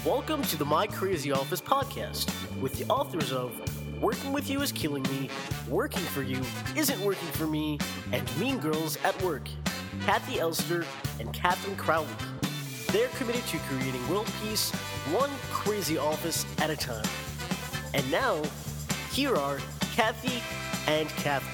Welcome to the My Crazy Office podcast with the authors of Working With You Is Killing Me, Working For You Isn't Working For Me, and Mean Girls at Work, Kathy Elster and Catherine Crowley. They're committed to creating world peace one crazy office at a time. And now, here are Kathy and Catherine.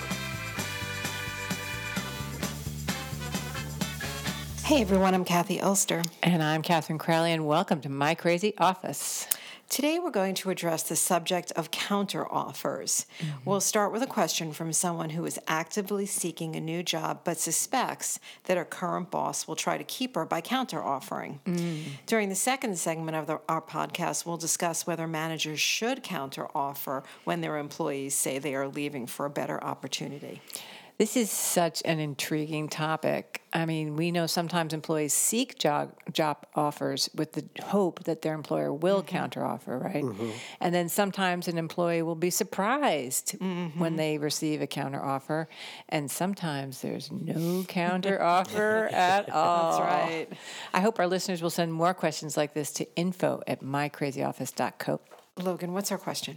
Hey everyone, I'm Kathy Elster. And I'm Catherine Crowley, and welcome to My Crazy Office. Today we're going to address the subject of counteroffers. We'll start with a question from someone who is actively seeking a new job but suspects that her current boss will try to keep her by counteroffering. During the second segment of our podcast, we'll discuss whether managers should counteroffer when their employees say they are leaving for a better opportunity. This is such an intriguing topic. I mean, we know sometimes employees seek job offers with the hope that their employer will counteroffer, right? And then sometimes an employee will be surprised when they receive a counteroffer, and sometimes there's no counteroffer at all. That's right. I hope our listeners will send more questions like this to info@mycrazyoffice.co. Logan, what's our question?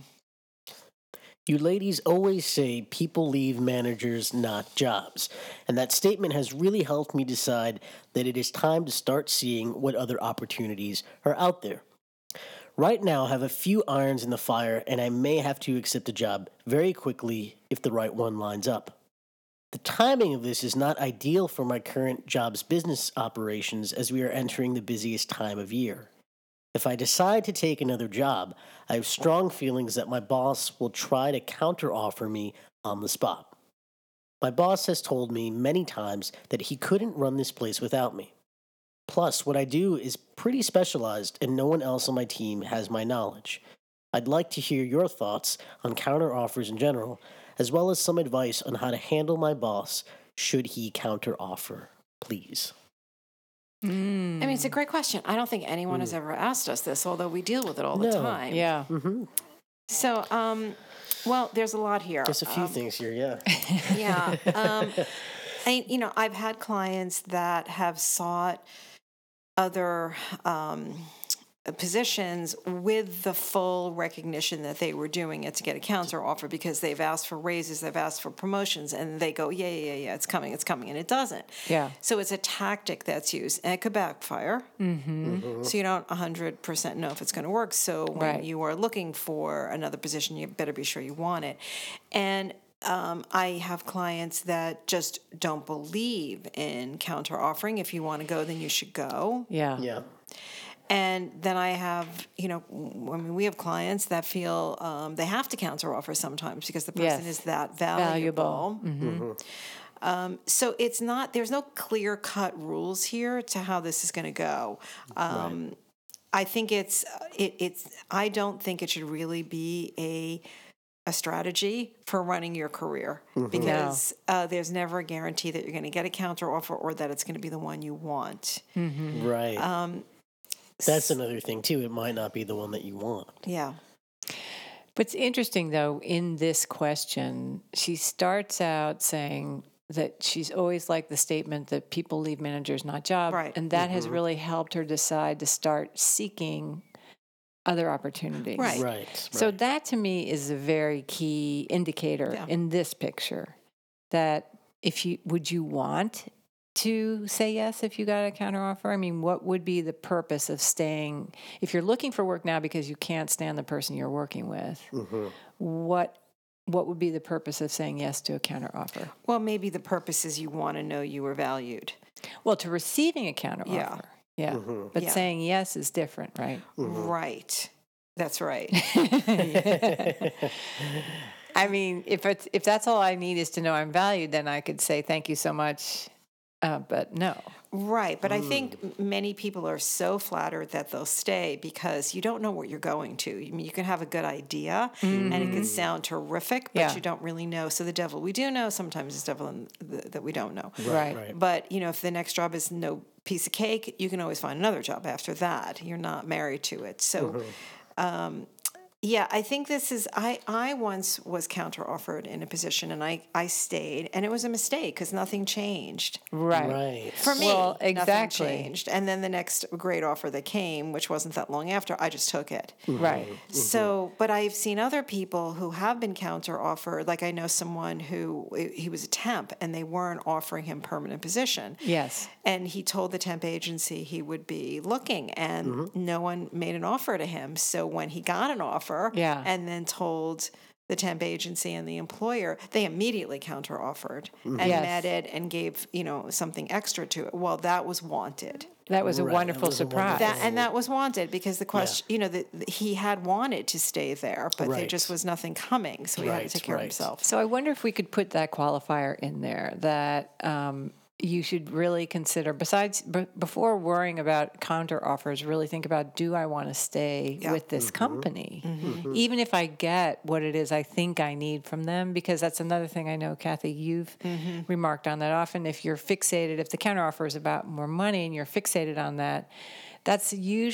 You ladies always say people leave managers, not jobs. And that statement has really helped me decide that it is time to start seeing what other opportunities are out there. Right now, I have a few irons in the fire, and I may have to accept a job very quickly if the right one lines up. The timing of this is not ideal for my current job's business operations as we are entering the busiest time of year. If I decide to take another job, I have strong feelings that my boss will try to counteroffer me on the spot. My boss has told me many times that he couldn't run this place without me. Plus, what I do is pretty specialized and no one else on my team has my knowledge. I'd like to hear your thoughts on counteroffers in general, as well as some advice on how to handle my boss should he counteroffer, please. I mean, it's a great question. I don't think anyone has ever asked us this, although we deal with it all the time. Yeah. So, well, there's a lot here. There's a few things here, yeah. Yeah. I've had clients that have sought other positions with the full recognition that they were doing it to get a counter offer because they've asked for raises, they've asked for promotions, and they go, yeah, it's coming, and it doesn't. Yeah. So it's a tactic that's used, and it could backfire. So you don't 100% know if it's going to work. So when you are looking for another position, you better be sure you want it. And I have clients that just don't believe in counter offering. If you want to go, then you should go. Yeah. And then I have, we have clients that feel they have to counter offer sometimes because the person is that valuable. So it's not, there's no clear cut rules here to how this is going to go. I think I don't think it should really be a strategy for running your career because there's never a guarantee that you're going to get a counter offer or that it's going to be the one you want. Right. That's another thing, too. It might not be the one that you want. Yeah. But it's interesting, though, in this question, she starts out saying that she's always liked the statement that people leave managers, not jobs. Right. And that has really helped her decide to start seeking other opportunities. Right. So that, to me, is a very key indicator in this picture that would you want to say yes if you got a counteroffer? I mean, what would be the purpose of staying? If you're looking for work now because you can't stand the person you're working with, what would be the purpose of saying yes to a counteroffer? Well, maybe the purpose is you want to know you were valued. Well, to receiving a counteroffer, but saying yes is different, right? Right. That's right. I mean, if that's all I need is to know I'm valued, then I could say thank you so much. But no. Right. But I think many people are so flattered that they'll stay because you don't know what you're going to. I mean, you can have a good idea and it can sound terrific, but you don't really know. So the devil we do know sometimes is devil that we don't know. Right. But, if the next job is no piece of cake, you can always find another job after that. You're not married to it. So Yeah, I think this is, I once was counter-offered in a position and I stayed, and it was a mistake because nothing changed. Right. For me, well, exactly. nothing changed. And then the next great offer that came, which wasn't that long after, I just took it. Right. So, but I've seen other people who have been counter-offered, like I know someone who, he was a temp and they weren't offering him permanent position. Yes. And he told the temp agency he would be looking, and no one made an offer to him. So when he got an offer, and then told the temp agency and the employer, they immediately counter-offered and met it and gave, something extra to it. Well, that was wanted. That was a wonderful surprise. That was wanted because the question, he had wanted to stay there, but there just was nothing coming, so he had to take care of himself. So I wonder if we could put that qualifier in there that you should really consider, before worrying about counter offers, really think about, do I want to stay with this company? Even if I get what it is I think I need from them, because that's another thing I know, Kathy, you've remarked on that often. If you're fixated, if the counter offer is about more money and you're fixated on that, that's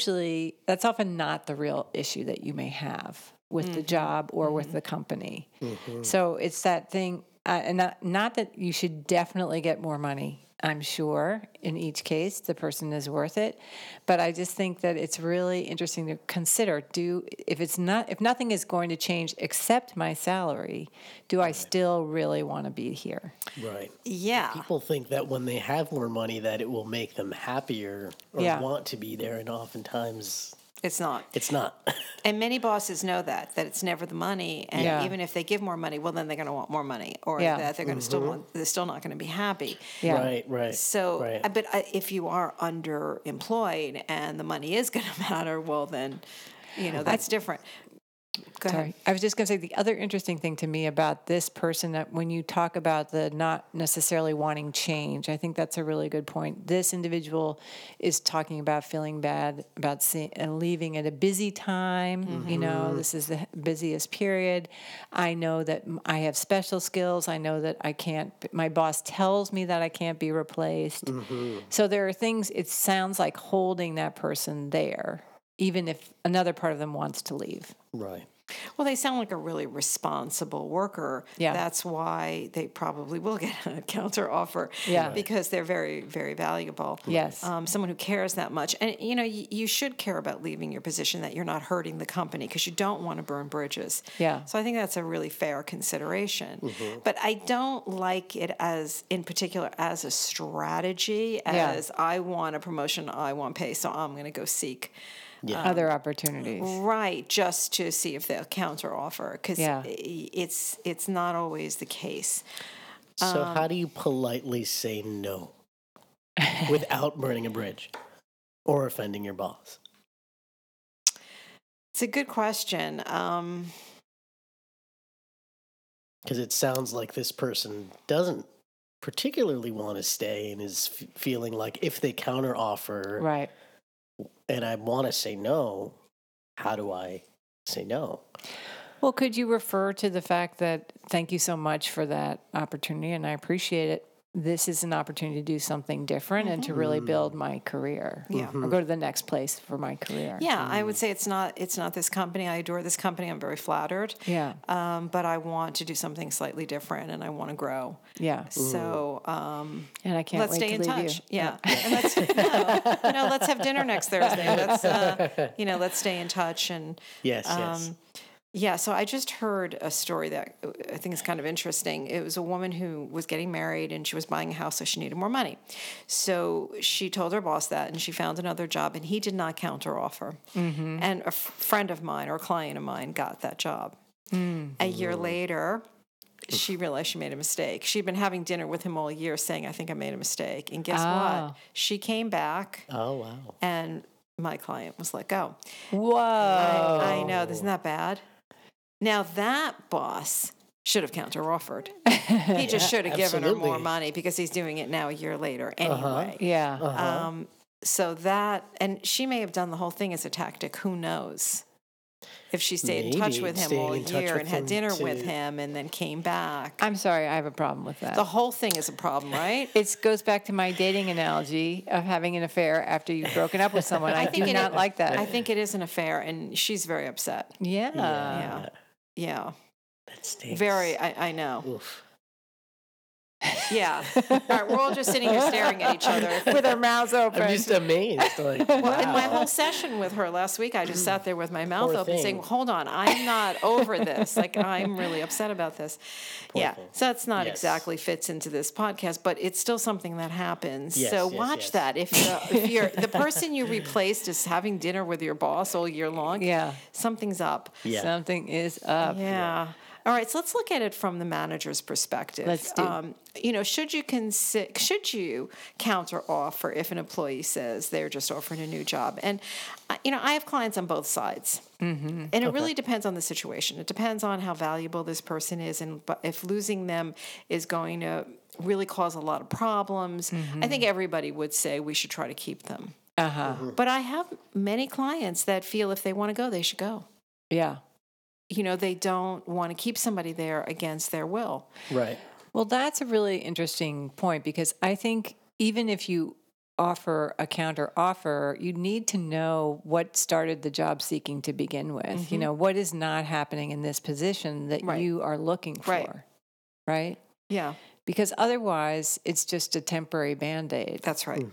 often not the real issue that you may have with the job or with the company. So it's that thing. And not that you should definitely get more money. I'm sure in each case the person is worth it, but I just think that it's really interesting to consider: if nothing is going to change except my salary, do I still really want to be here? Right. Yeah. People think that when they have more money, that it will make them happier or want to be there, and oftentimes. It's not. It's not. And many bosses know that it's never the money. And even if they give more money, well, then they're going to want more money, or that they're going to they're still not going to be happy. Yeah. Right. So, but if you are underemployed and the money is going to matter, well, then, that's different. Go ahead. I was just going to say the other interesting thing to me about this person, that when you talk about the not necessarily wanting change, I think that's a really good point. This individual is talking about feeling bad about leaving at a busy time. This is the busiest period. I know that I have special skills. I know that my boss tells me that I can't be replaced. So there are things, it sounds like holding that person there, even if another part of them wants to leave. Right. Well, they sound like a really responsible worker. Yeah. That's why they probably will get a counter offer. Yeah. Because they're very, very valuable. Yes. Someone who cares that much. And, you should care about leaving your position, that you're not hurting the company, because you don't want to burn bridges. Yeah. So I think that's a really fair consideration. But I don't like it in particular as a strategy, as I want a promotion, I want pay, so I'm going to go seek other opportunities. Right, just to see if they'll counter offer, because it's not always the case. So how do you politely say no without burning a bridge or offending your boss? It's a good question. Because it sounds like this person doesn't particularly want to stay and is feeling like if they counter offer, right, and I want to say no, how do I say no? Well, could you refer to the fact that, thank you so much for that opportunity, and I appreciate it. This is an opportunity to do something different and to really build my career. Yeah. Or go to the next place for my career. Yeah, I would say it's not this company. I adore this company. I'm very flattered. Yeah. But I want to do something slightly different, and I want to grow. Yeah. So, and I can't let's wait stay to in leave touch. you. Yeah. And let's have dinner next Thursday. Let's stay in touch. And yes. Yeah, so I just heard a story that I think is kind of interesting. It was a woman who was getting married and she was buying a house, so she needed more money. So she told her boss that, and she found another job, and he did not counteroffer. And a friend of mine or a client of mine got that job. A year later, she realized she made a mistake. She'd been having dinner with him all year saying, I think I made a mistake. And guess what? She came back. Oh, wow. And my client was let go. Whoa. I know. Isn't that bad? Now, that boss should have counter-offered. He just should have given her more money, because he's doing it now a year later anyway. Yeah. So that, and she may have done the whole thing as a tactic. Who knows? If she stayed in touch with him all year and had dinner with him and then came back. I'm sorry, I have a problem with that. The whole thing is a problem, right? It goes back to my dating analogy of having an affair after you've broken up with someone. I do not like that. I think it is an affair, and she's very upset. Yeah. That stinks. Very, I know. Oof. Yeah. All right, we're all just sitting here staring at each other with our mouths open. I'm just amazed. Like, well, in my whole session with her last week, I just sat there with my mouth open saying, hold on, I'm not over this. Like, I'm really upset about this. Thing. So that's not exactly fits into this podcast, but it's still something that happens. So watch that. If you're the person you replaced is having dinner with your boss all year long, something's up. Yeah. Something is up. Yeah. All right, so let's look at it from the manager's perspective. Let's do. Should you counter offer if an employee says they're just offering a new job? And I have clients on both sides, and it really depends on the situation. It depends on how valuable this person is, and if losing them is going to really cause a lot of problems. I think everybody would say we should try to keep them. But I have many clients that feel if they want to go, they should go. Yeah. They don't want to keep somebody there against their will. Right. Well, that's a really interesting point, because I think even if you offer a counter offer, you need to know what started the job seeking to begin with. What is not happening in this position that you are looking for. Right? Yeah. Because otherwise it's just a temporary Band-Aid. That's right.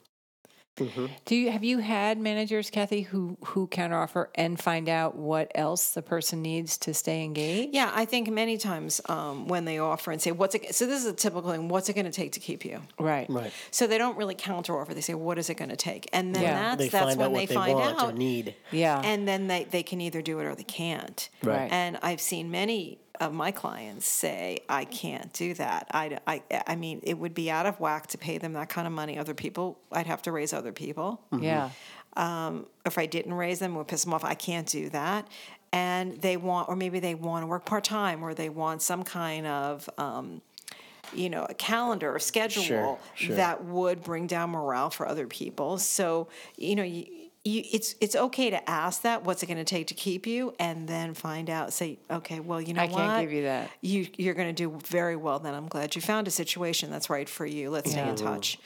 Have you had managers, Kathy, who counteroffer and find out what else the person needs to stay engaged? Yeah, I think many times when they offer and say, so this is a typical thing, what's it going to take to keep you? Right. So they don't really counteroffer. They say, what is it going to take? And then that's when they find out or need. Yeah. And then they can either do it or they can't. Right. And I've seen many of my clients say, I can't do that. I mean, it would be out of whack to pay them that kind of money. Other people, I'd have to raise other people. Yeah. If I didn't raise them, it would piss them off. I can't do that. And maybe they want to work part-time, or they want some kind of, a calendar or schedule that would bring down morale for other people. So, it's okay to ask that, what's it going to take to keep you, and then find out, say, okay, well, I can't give you that. You're going to do very well then. I'm glad you found a situation that's right for you. Let's stay in touch.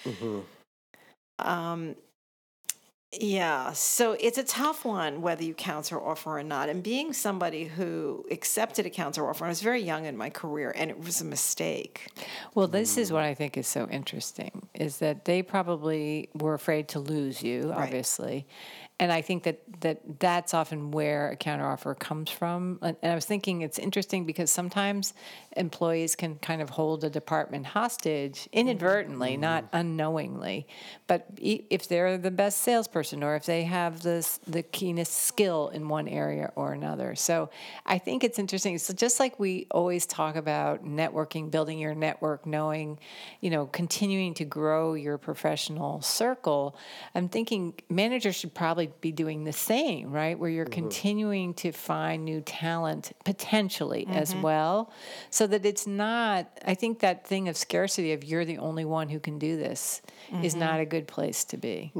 So it's a tough one, whether you counter offer or not. And being somebody who accepted a counter offer, I was very young in my career, and it was a mistake. Well, this is what I think is so interesting, is that they probably were afraid to lose you, obviously. And I think that's often where a counteroffer comes from. And I was thinking it's interesting because sometimes employees can kind of hold a department hostage inadvertently, not unknowingly. But if they're the best salesperson, or if they have the keenest skill in one area or another. So I think it's interesting. So just like we always talk about networking, building your network, knowing, continuing to grow your professional circle, I'm thinking managers should probably be doing the same, right? Where you're continuing to find new talent potentially as well, so that it's not, I think that thing of scarcity of you're the only one who can do this is not a good place to be.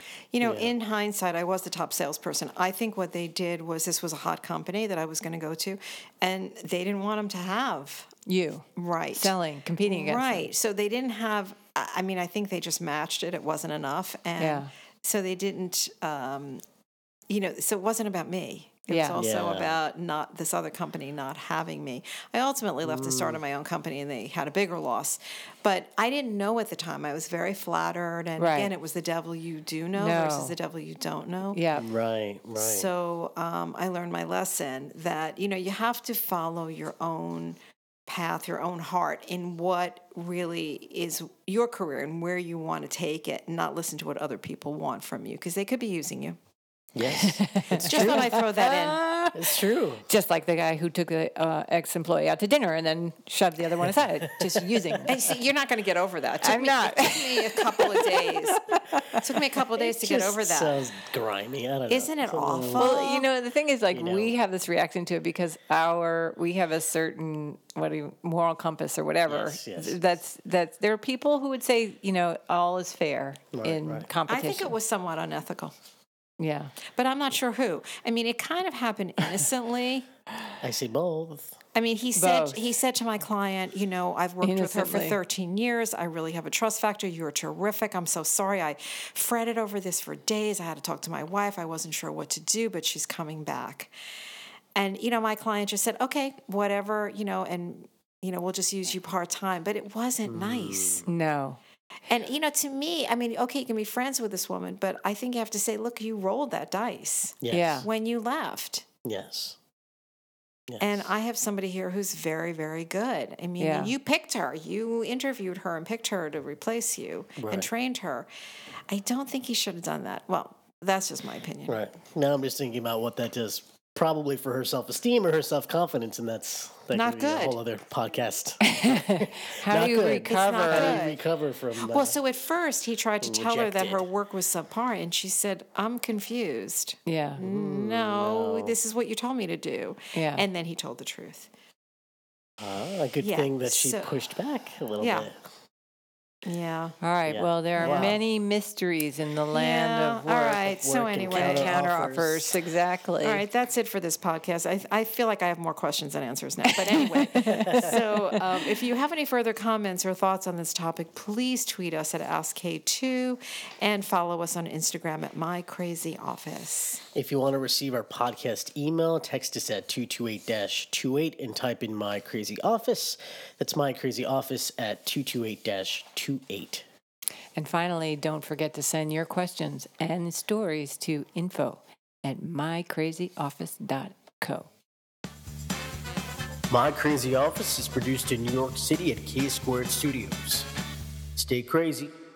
In hindsight, I was the top salesperson. I think what they did was, this was a hot company that I was going to go to, and they didn't want them to have you selling, competing against them. So they didn't have, I think they just matched it. It wasn't enough. And so they didn't, so it wasn't about me. It was also about not this other company not having me. I ultimately left and started my own company, and they had a bigger loss. But I didn't know at the time. I was very flattered. And again, it was the devil you do know versus the devil you don't know. Yeah. Right. So I learned my lesson that, you have to follow your own path, your own heart in what really is your career and where you want to take it, and not listen to what other people want from you, because they could be using you. Yes. It's just thought I'd throw that in. It's true. Just like the guy who took the ex-employee out to dinner and then shoved the other one aside, just using. And see, you're not going to get over that. I'm not. It took me a couple of days. It took me a couple of days to get over that. Sounds grimy. I don't know. Isn't it awful? Well, the thing is, we have this reaction to it because we have a certain moral compass or whatever. Yes. That's there are people who would say, all is fair in competition. I think it was somewhat unethical. Yeah. But I'm not sure who. I mean, it kind of happened innocently. I say both. I mean, he said to my client, you know, I've worked with her for 13 years. I really have a trust factor. You're terrific. I'm so sorry. I fretted over this for days. I had to talk to my wife. I wasn't sure what to do, but she's coming back. And, you know, my client just said, okay, whatever, you know, and, you know, we'll just use you part-time. But it wasn't nice. No. And, you know, to me, I mean, okay, you can be friends with this woman, but I think you have to say, look, you rolled that dice when you left. Yes. And I have somebody here who's very, very good. I mean, you picked her. You interviewed her and picked her to replace you and trained her. I don't think he should have done that. Well, that's just my opinion. Right. Now I'm just thinking about what that does probably for her self-esteem or her self-confidence, and that not could good. Be a whole other podcast. How do you recover? How do you recover from that? Well, so at first he tried to tell her that her work was subpar, and she said, I'm confused. Yeah. No, this is what you told me to do. Yeah. And then he told the truth. A good thing that she pushed back a little bit. Yeah. All right. Yeah. Well, there are many mysteries in the land of work. All right. So anyway, counter offers. Exactly. All right. That's it for this podcast. I feel like I have more questions than answers now. But anyway, so if you have any further comments or thoughts on this topic, please tweet us at AskK2 and follow us on Instagram at MyCrazyOffice. If you want to receive our podcast email, text us at 228-28 and type in My Crazy Office. That's My Crazy Office at 228-28. And finally, don't forget to send your questions and stories to info@mycrazyoffice.co. My Crazy Office is produced in New York City at K Squared Studios. Stay crazy.